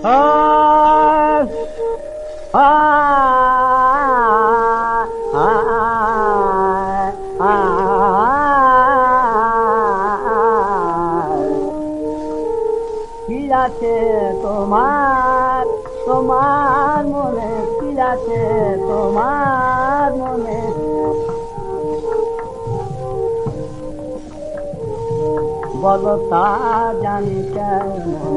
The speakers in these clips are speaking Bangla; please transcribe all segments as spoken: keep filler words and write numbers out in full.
কি আছে তোমার তোমার মনে, কি আছে তোমার মনে, বলো তা জানি কেমন,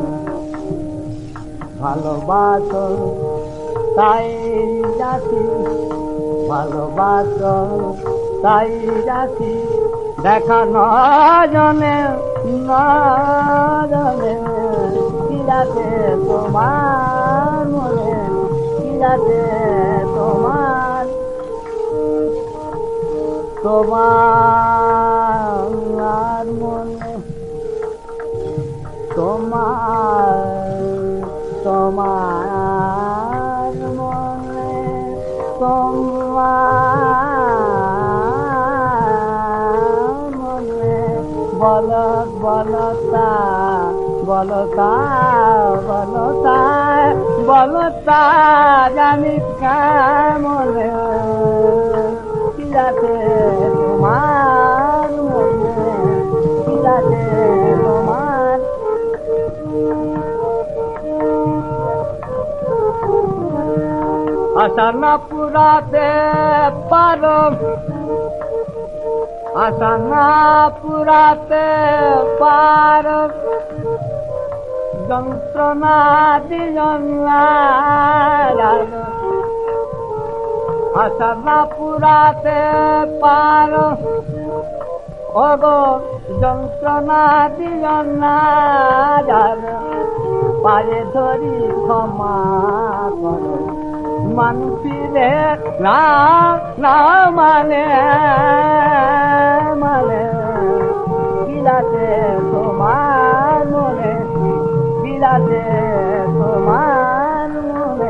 ভালোবাসো তাই যাচ্ছি, ভালোবাসো তাই যাচ্ছি, দেখা নজনে নজনে, কি আছে তোমার মনে, কি আছে তোমার তোমার মনে, তোমার তোমার মনে, তোমার মনে, বলো বলো তা বলো তা বলো তা বলো তা জানি কেমনে, কি আছে তোমার মনে, কি আছে তোমার, আশা না পুরাতে পারো, আশা না পুরাতে পারো, যন্ত্রণা দিলাম, আশা না পুরাতে পারো, ওগো যন্ত্রণা দিলাম না, পায়ে ধরি ক্ষমা করো, মানুষিরে না না মানে মানে, কি আছে তোমার মনে, কি আছে তোমার মনে,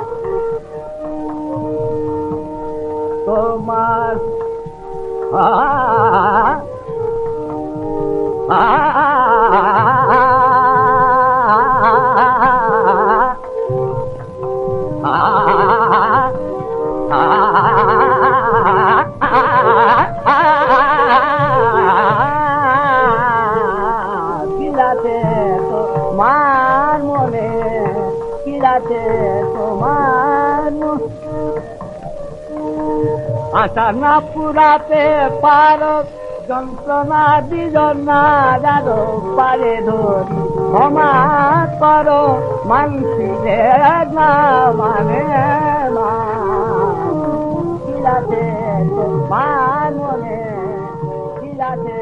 তোমার আ আ তোমার মনে, কি আছে তোমার, আশা না পুরাতে পারো, যন্ত্রণা দিজন না জানো, পারে ধরি ক্ষমা করো, মানুষের না মানে মা, কি আছে তোমার মনে, কি আছে